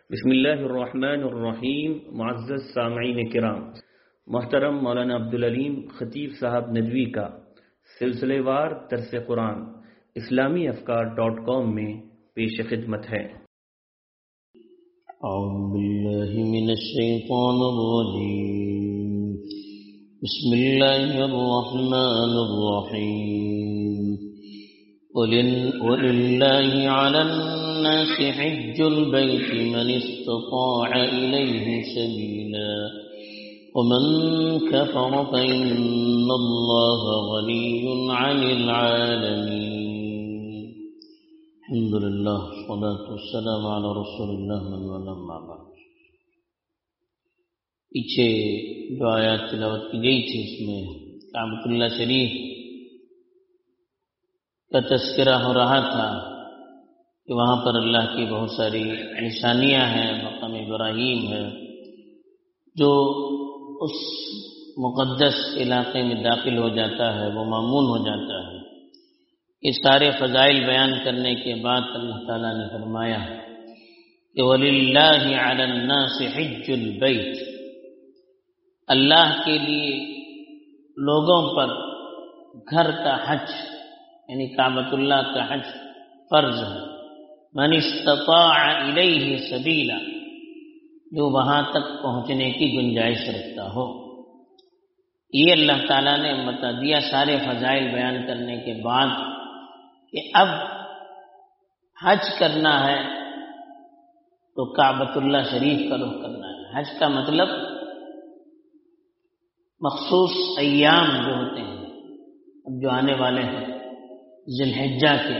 بسم اللہ الرحمن الرحیم. معزز سامعین کرام، محترم مولانا عبدالعلیم خطیب صاحب ندوی کا سلسلے وار درس قرآن اسلامی افکار.com میں پیش خدمت ہے. اعوذ باللہ من الشیطان الرجیم. بسم اللہ الرحمن الرحیم. وَلِلَّهِ عَلَى النَّاسِ حِجُّ الْبَيْتِ مَنِ اسْتَطَاعَ إِلَيْهِ سَبِيلًا وَمَنْ كَفَرَ فَإِنَّ اللَّهَ غَنِيٌّ عَنِ الْعَالَمِينَ. الحمد للہ والصلاة والسلام علی رسول اللہ اما بعد. پیچھے جو آیات تلاوت کی گئی تھی اس میں کعبۃ اللہ شریف کا تذکرہ ہو رہا تھا کہ وہاں پر اللہ کی بہت ساری نشانیاں ہیں. مقام ابراہیم ہے جو اس مقدس علاقے میں داخل ہو جاتا ہے وہ مامون ہو جاتا ہے. یہ سارے فضائل بیان کرنے کے بعد اللہ تعالیٰ نے فرمایا کہ وَلِلَّهِ عَلَى النَّاسِ حِجُّ الْبَيْتِ، اللہ کے لیے لوگوں پر گھر کا حج یعنی کعبۃ اللہ کا حج فرض ہے. من استطاع الیہ سبیلا، جو وہاں تک پہنچنے کی گنجائش رکھتا ہو. یہ اللہ تعالیٰ نے بتا دیا سارے فضائل بیان کرنے کے بعد کہ اب حج کرنا ہے تو کعبۃ اللہ شریف کا رخ کرنا ہے. حج کا مطلب مخصوص ایام جو ہوتے ہیں اب جو آنے والے ہیں ذی الحجہ کے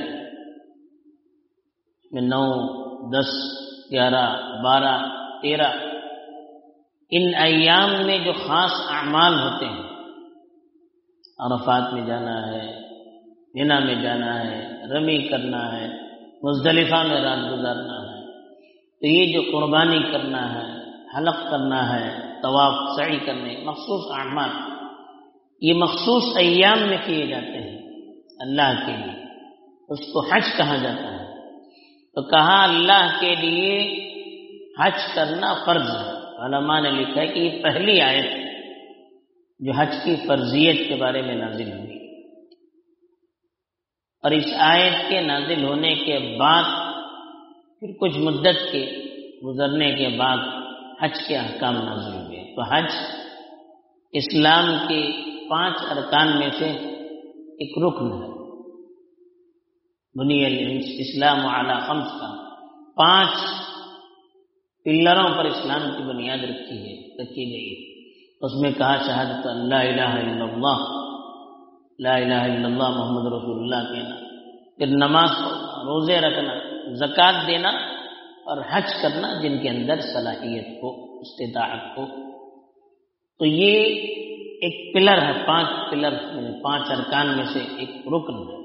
میں 9 10 11 12 13 ان ایام میں جو خاص اعمال ہوتے ہیں، عرفات میں جانا ہے، مینا میں جانا ہے، رمی کرنا ہے، مزدلفہ میں رات گزارنا ہے، تو یہ جو قربانی کرنا ہے، حلق کرنا ہے، طواف سعی کرنے مخصوص اعمال یہ مخصوص ایام میں کیے جاتے ہیں اللہ کے لیے. اس کو حج کہا جاتا ہے. تو کہا اللہ کے لیے حج کرنا فرض ہے. علماء نے لکھا ہے کہ یہ پہلی آیت جو حج کی فرضیت کے بارے میں نازل ہوئی، اور اس آیت کے نازل ہونے کے بعد پھر کچھ مدت کے گزرنے کے بعد حج کے احکام نازل ہوئے. تو حج اسلام کے 5 ارکان میں سے ایک رکن ہے. بنی الاسلام علی 5 کا 5 پلروں پر اسلام کی بنیاد رکھی گئی. اس میں کہا شہادت لا الہ الا اللہ، لا الہ الا اللہ محمد رسول اللہ کہنا، پھر نماز پڑھنا، روزے رکھنا، زکوٰۃ دینا اور حج کرنا جن کے اندر صلاحیت ہو، استطاعت ہو. تو یہ ایک پلر ہے، 5 پلر 5 ارکان میں سے ایک رکن ہے.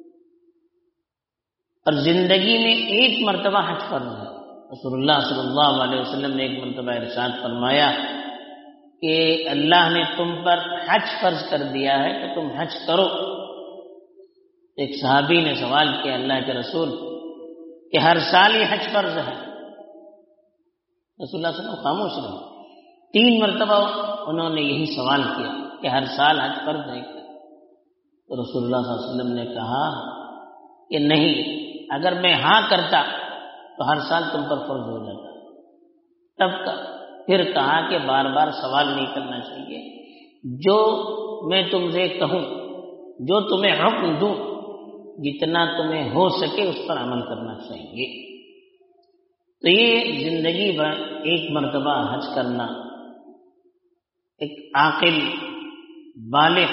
اور زندگی میں ایک مرتبہ حج فرض ہے. رسول اللہ صلی اللہ علیہ وسلم نے ایک مرتبہ ارشاد فرمایا کہ اللہ نے تم پر حج فرض کر دیا ہے تو تم حج کرو. ایک صحابی نے سوال کیا اللہ کے رسول کہ ہر سال یہ حج فرض ہے؟ رسول اللہ صلی اللہ علیہ وسلم خاموش رہے. 3 مرتبہ انہوں نے یہی سوال کیا کہ ہر سال حج فرض ہے؟ تو رسول اللہ صلی اللہ علیہ وسلم نے کہا کہ نہیں، اگر میں ہاں کرتا تو ہر سال تم پر فرض ہو جاتا. تب پھر کہا کہ بار بار سوال نہیں کرنا چاہیے، جو میں تم سے کہوں، جو تمہیں حکم دوں، جتنا تمہیں ہو سکے اس پر عمل کرنا چاہیے. تو یہ زندگی بھر ایک مرتبہ حج کرنا ایک عاقل بالغ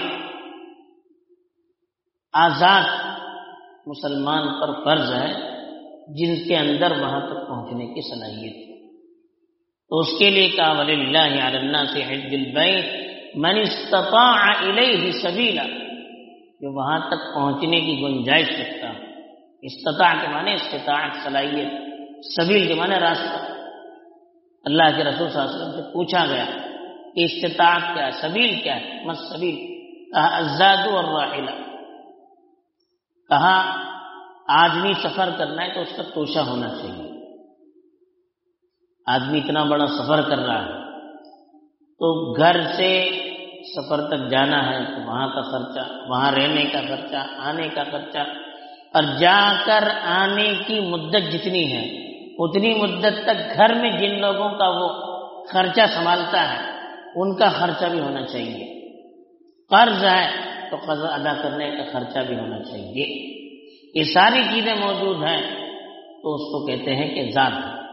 آزاد مسلمان پر فرض ہے جن کے اندر وہاں تک پہنچنے کی صلاحیت ہے. تو اس کے لیے کہا وَلِلَّهِ عَلَى النَّاسِ حِجُّ الْبَيْتِ مَنِ اسْتَطَاعَ إِلَيْهِ سَبِيلًا، جو وہاں تک پہنچنے کی گنجائش رکھتا ہے. استطاع کے معنی استطاعت، صلاحیت، سبیل کے معنی راستہ. اللہ کے رسول صلی اللہ علیہ وسلم سے پوچھا گیا کہ استطاعت کیا ہے، سبیل کیا ہے؟ مس سبیل، کہا الزاد والراحلہ. کہا آدمی سفر کرنا ہے تو اس کا توشہ ہونا چاہیے. آدمی اتنا بڑا سفر کر رہا ہے تو گھر سے سفر تک جانا ہے تو وہاں کا خرچہ، وہاں رہنے کا خرچہ، آنے کا خرچہ، اور جا کر آنے کی مدت جتنی ہے اتنی مدت تک گھر میں جن لوگوں کا وہ خرچہ سنبھالتا ہے ان کا خرچہ بھی ہونا چاہیے. قرض ہے تو قرض ادا کرنے کا خرچہ بھی ہونا چاہیے. یہ ساری چیزیں موجود ہیں تو اس کو کہتے ہیں کہ زاد.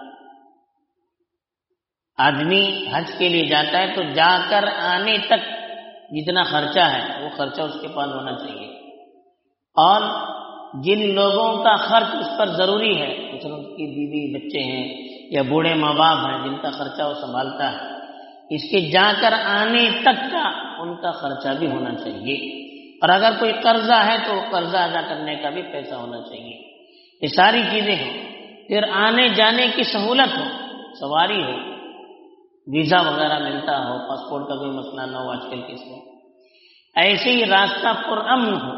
آدمی حج کے لیے جاتا ہے تو جا کر آنے تک جتنا خرچہ ہے وہ خرچہ اس کے پاس ہونا چاہیے. اور جن لوگوں کا خرچ اس پر ضروری ہے، مثلا اس کی بیوی بچے ہیں یا بوڑھے ماں باپ ہیں جن کا خرچہ وہ سنبھالتا ہے، اس کے جا کر آنے تک کا ان کا خرچہ بھی ہونا چاہیے. اور اگر کوئی قرضہ ہے تو قرضہ ادا کرنے کا بھی پیسہ ہونا چاہیے. یہ ساری چیزیں ہیں. پھر آنے جانے کی سہولت ہو، سواری ہو، ویزا وغیرہ ملتا ہو، پاسپورٹ کا کوئی مسئلہ نہ ہو آج کل کس میں، ایسے ہی راستہ پرامن ہو.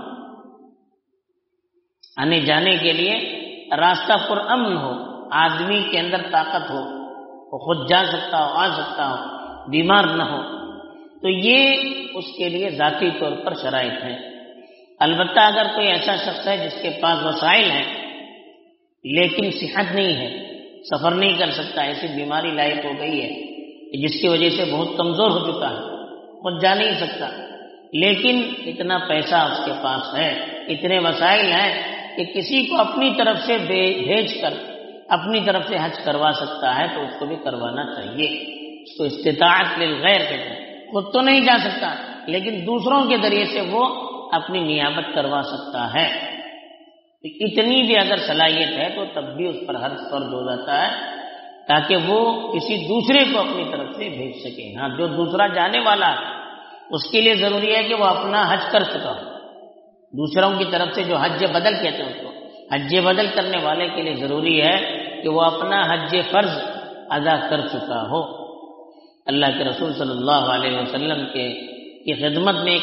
آنے جانے کے لیے راستہ پرامن ہو، آدمی کے اندر طاقت ہو، وہ خود جا سکتا ہو، آ سکتا ہو، بیمار نہ ہو، تو یہ اس کے لیے ذاتی طور پر شرائط ہیں. البتہ اگر کوئی ایسا شخص ہے جس کے پاس وسائل ہیں لیکن صحت نہیں ہے، سفر نہیں کر سکتا، ایسی بیماری لاحق ہو گئی ہے جس کی وجہ سے بہت کمزور ہو چکا ہے، خود جا نہیں سکتا، لیکن اتنا پیسہ اس کے پاس ہے، اتنے وسائل ہیں کہ کسی کو اپنی طرف سے بھیج کر اپنی طرف سے حج کروا سکتا ہے تو اس کو بھی کروانا چاہیے. اس کو استطاعت للغیر کہتے ہیں. خود تو نہیں جا سکتا لیکن دوسروں کے ذریعے سے وہ اپنی نیابت کروا سکتا ہے. اتنی بھی اگر صلاحیت ہے تو تب بھی اس پر حج فرض ہو جاتا ہے تاکہ وہ کسی دوسرے کو اپنی طرف سے بھیج سکے. ہاں، جو دوسرا جانے والا ہے اس کے لیے ضروری ہے کہ وہ اپنا حج کر چکا ہو. دوسروں کی طرف سے جو حج بدل کہتے ہیں اس کو، حج بدل کرنے والے کے لیے ضروری ہے کہ وہ اپنا حج فرض ادا کر چکا ہو. اللہ کے رسول صلی اللہ علیہ وسلم کی خدمت میں ایک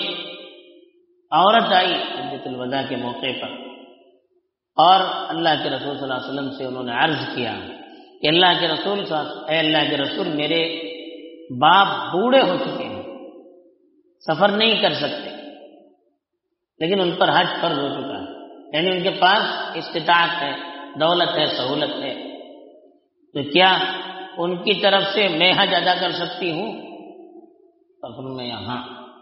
عورت آئی حجۃ الوداع کے موقع پر، اور اللہ کے رسول صلی اللہ علیہ وسلم سے انہوں نے عرض کیا کہ اے اللہ کے رسول، میرے باپ بوڑھے ہو چکے ہیں، سفر نہیں کر سکتے، لیکن ان پر حج فرض ہو چکا ہے، یعنی ان کے پاس استطاعت ہے، دولت ہے، سہولت ہے، تو کیا ان کی طرف سے میں حج ادا کر سکتی ہوں؟ تو میں یہاں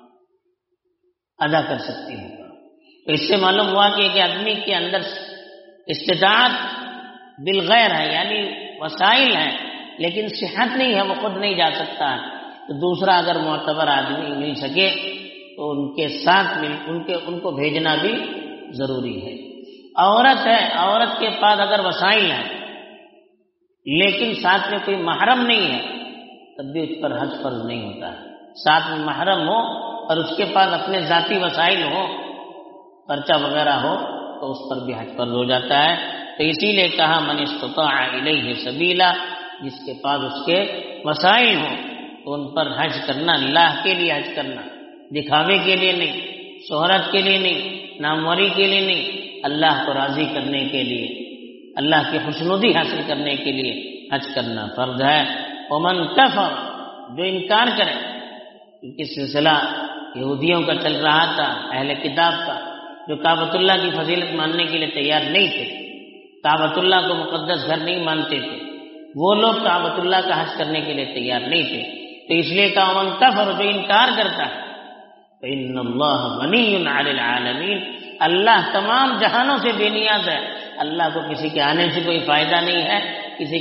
ادا کر سکتی ہوں. تو اس سے معلوم ہوا کہ ایک آدمی کے اندر استطاعت بالغیر ہے، یعنی وسائل ہیں لیکن صحت نہیں ہے، وہ خود نہیں جا سکتا ہے، تو دوسرا اگر معتبر آدمی مل سکے تو ان کے ساتھ ان کو بھیجنا بھی ضروری ہے. عورت ہے، عورت کے پاس اگر وسائل ہیں لیکن ساتھ میں کوئی محرم نہیں ہے تب بھی اس پر حج فرض نہیں ہوتا ہے. ساتھ میں محرم ہو اور اس کے پاس اپنے ذاتی وسائل ہو، خرچہ وغیرہ ہو، تو اس پر بھی حج فرض ہو جاتا ہے. تو اسی لیے کہا من استطاع الیہ سبیلا، جس کے پاس اس کے وسائل ہوں تو ان پر حج کرنا، اللہ کے لیے حج کرنا، دکھاوے کے لیے نہیں، شہرت کے لیے نہیں، ناموری کے لیے نہیں، اللہ کو راضی کرنے کے لیے، اللہ کی خوشنودی حاصل کرنے کے لیے حج کرنا فرض ہے. ومن کفر، جو انکار کرے، کیونکہ سلسلہ یہودیوں کا چل رہا تھا، اہل کتاب کا، جو کعبۃ اللہ کی فضیلت ماننے کے لیے تیار نہیں تھے، کعبۃ اللہ کو مقدس گھر نہیں مانتے تھے، وہ لوگ کعبۃ اللہ کا حج کرنے کے لیے تیار نہیں تھے. تو اس لیے کہا ومن کفر، جو انکار کرتا ہے، فإن اللہ غنی عن العالمین، اللہ تمام جہانوں سے بے نیاز ہے. اللہ کو کسی کے آنے سے کوئی فائدہ نہیں ہے، کسی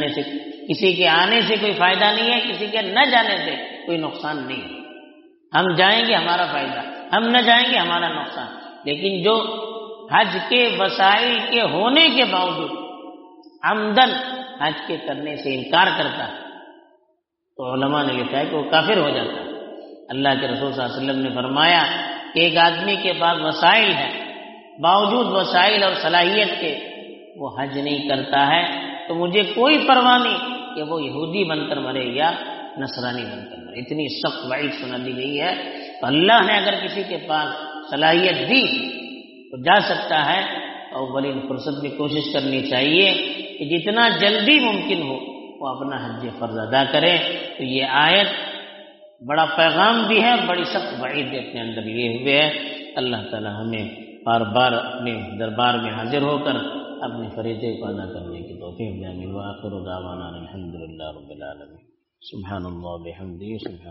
کے آنے سے کوئی فائدہ نہیں ہے، کسی کے نہ جانے سے کوئی نقصان نہیں ہے. ہم جائیں گے ہمارا فائدہ، ہم نہ جائیں گے ہمارا نقصان. لیکن جو حج کے وسائل کے ہونے کے باوجود عمدن حج کے کرنے سے انکار کرتا ہے تو علماء نے لکھا ہے کہ وہ کافر ہو جاتا ہے. اللہ کے رسول صلی اللہ علیہ وسلم نے فرمایا کہ ایک آدمی کے پاس وسائل ہے، باوجود وسائل اور صلاحیت کے وہ حج نہیں کرتا ہے تو مجھے کوئی پرواہ نہیں کہ وہ یہودی بن کر مرے یا نصرانی بن کر مرے. اتنی سخت وعید سنا دی گئی ہے. تو اللہ نے اگر کسی کے پاس صلاحیت دی تو جا سکتا ہے. اولین فرصت میں کوشش کرنی چاہیے کہ جتنا جلدی ممکن ہو وہ اپنا حج فرض ادا کریں۔ تو یہ آیت بڑا پیغام بھی ہے، بڑی سخت وعید بھی اپنے اندر لیے ہوئے ہے۔ اللہ تعالی ہمیں بار بار اپنے دربار میں حاضر ہو کر اپنے فریضے کو ادا کرنے کی توفیق دے۔ آمین۔ وآخر دعوانا الحمد للہ رب العالمین۔ سبحان اللہ بحمدہ سبحان